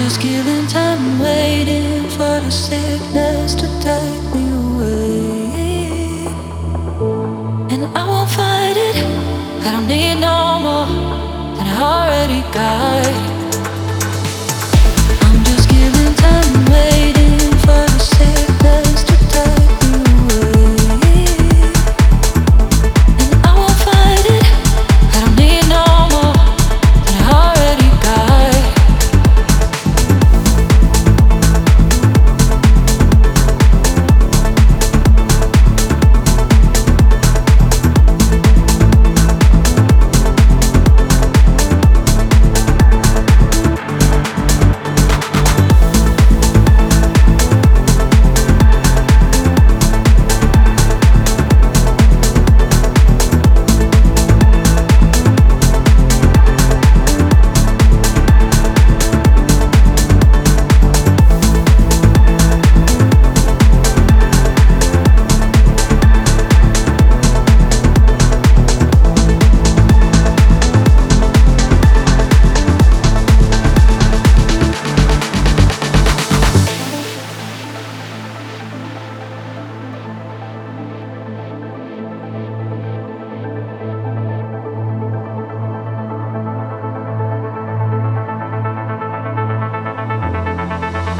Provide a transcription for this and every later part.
just killing time and waiting for the sickness to take me away. And I won't fight it, I don't need no more than I already got. I'm just killing time and waiting for the sickness to take me away. And I won't fight it, I don't need no more than I already got.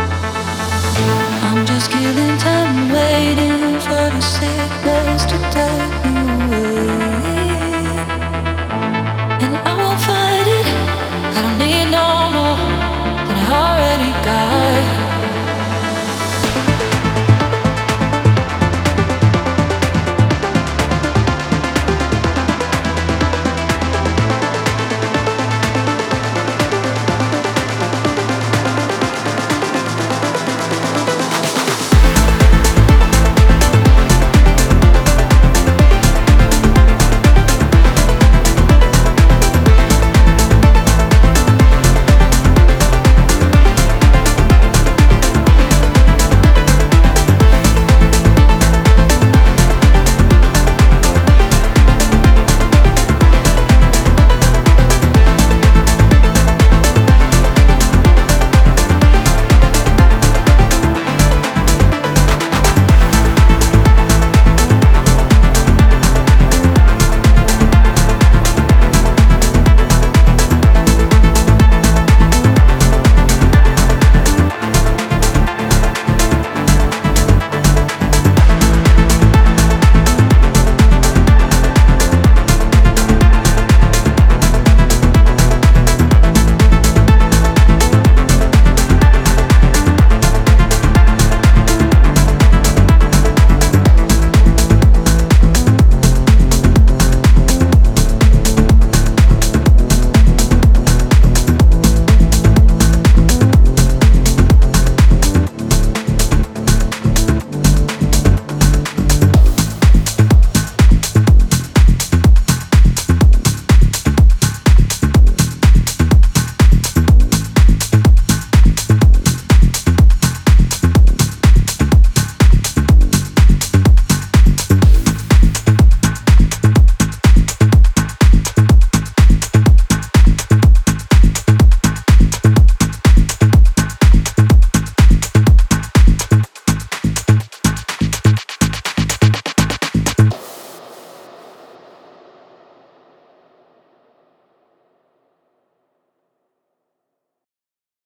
I'm just killing time and waiting for the sickness to die.